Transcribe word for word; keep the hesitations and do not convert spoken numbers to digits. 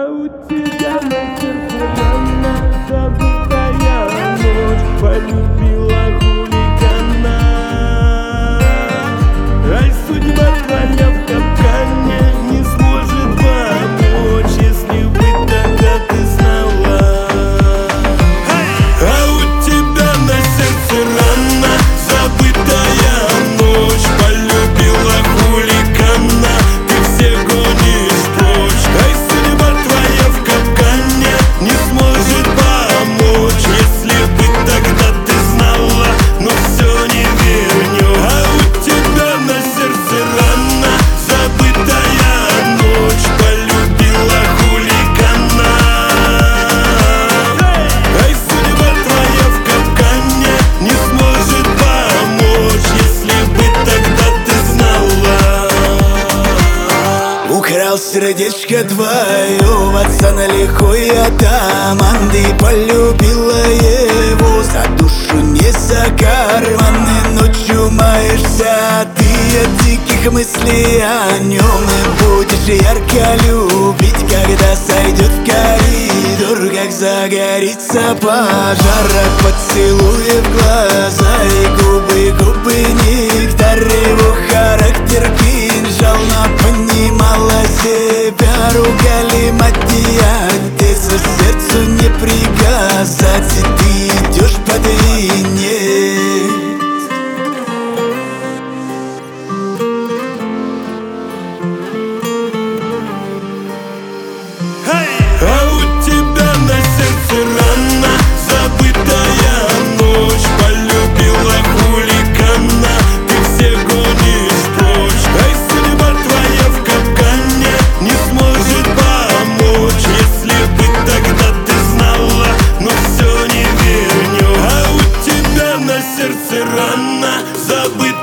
А у тебя на сердце рана, забытая ночь, полюбила хулигана. Ай, судьба твоя в капкане, не сможет помочь, если бы тогда ты знала. А у тебя на сердце рана, забытая ночь, полюбила хулигана. Ты всех гонишь прочь. Ай, судьба твоя в капкане, не сможет помочь, если бы тогда ты знала, но все не вернешь. А у тебя на сердце рана, забытая ночь, полюбила хулигана. Ай, судьба твоя в капкане, не сможет помочь, если бы тогда ты знала. Украл сердечко твое, пацана лихой атаманды, полюбила его за душу, не за карманы. Ночью маешься ты от диких мыслей о нем, и будешь ярко любить, когда сойдет в коридор, как загорится пожар от поцелуя в глаза и губы, губы нектар. Его характер кинжал, но понимала себя, ругали мадья, ты за сердцу не прикасаться, ты идешь под вине. А у тебя на сердце рана, забытая ночь, полюбила хулигана. Ты всех гонишь прочь. Ай, судьба твоя в капкане, не сможет помочь, если бы тогда ты знала, но все не вернешь. А у тебя на сердце рана, забытая